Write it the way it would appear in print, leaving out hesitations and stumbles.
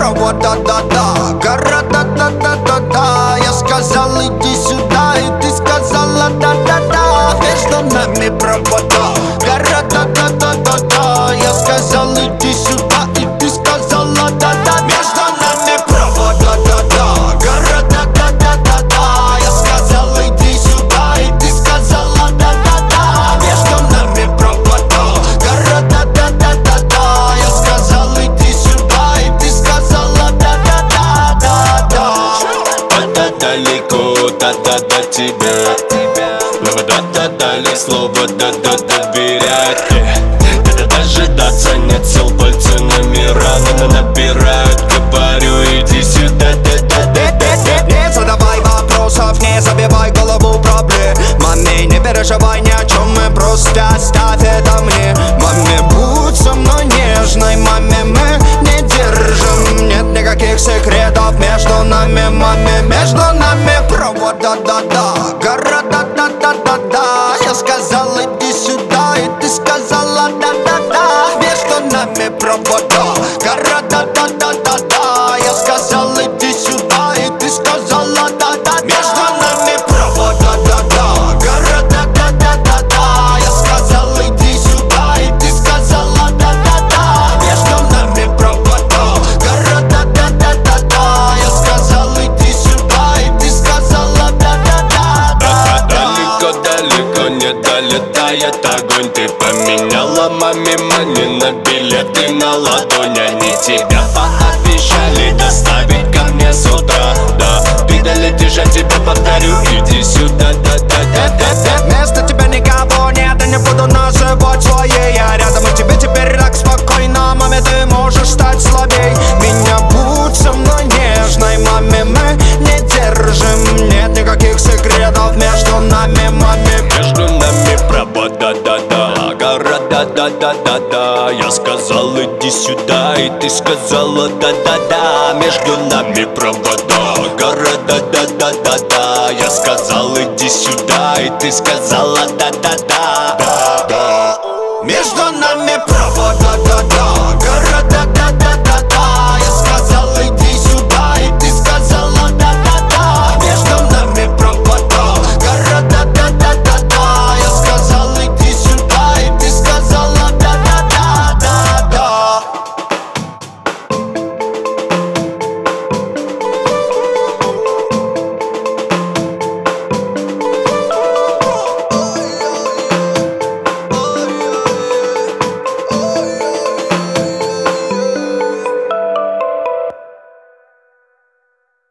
провод, да-да-да. Города, да-да-да-да. Я сказал, иди сюда, и ты сказала, да-да-да. Между нами провода. Города, да-да-да-да. Я сказал, иди сюда, и ты сказала, да-да-да. Между нами провода, да-да. Города, да-да-да-да. Я сказал, иди сюда, и ты сказала, да-да-да. Между нами провода. Города, да-да-да-да. Я сказал, иди сюда, и ты сказала, да-да-да, да-да. Да-да далеко, да-да до тебя. Но да-да дали слово, да-да доверять. Да-да дожидаться нет сил, пальцы номера набирают. Говорю, иди сюда, да-да-да-да-да. Не задавай вопросов, не забивай голову проблемами. Не переживай ни о чем, мы просто оставь это мне. Маме, будь со мной нежной, маме, мы не держим. Нет никаких секретов между нами, маме. Между нами провод, да-да-да. Города, да-да-да-да. Я сказал, иди сюда, и ты сказала, да-да-да. Между нами провод, города, да-да-да-да. Я сказал, иди сюда, и ты сказала, да-да-да. Между нами провод, да-да-да. Города, да-да-да-да. Я сказал, иди сюда, и ты сказала, да-да-да. Между нами провод, города, да-да-да-да. Я сказал, иди сюда, и ты сказала, да-да-да. Далеко-далеко не долетает огонь. Ты поменяла маме мани на билеты на ладонь. Они тебя пообещали доставить ко мне с утра. Да, ты долетишь, я тебе повторю, иди сюда, да-да-да-да-да. Вместо тебя никого нет, и не буду называть своей. Я рядом, и тебе теперь так спокойно. Маме, ты можешь стать слабей. Меня будь со мной нежной, маме, мы не держим. Нет никаких секретов между нами, маме. Между нами провод, да-да-да. Города, да-да-да-да. Я сказал, иди сюда, и ты сказала, да-да-да. Между нами провода. Города, да-да-да-да. Я сказал, иди сюда, и ты сказала, да-да-да. Между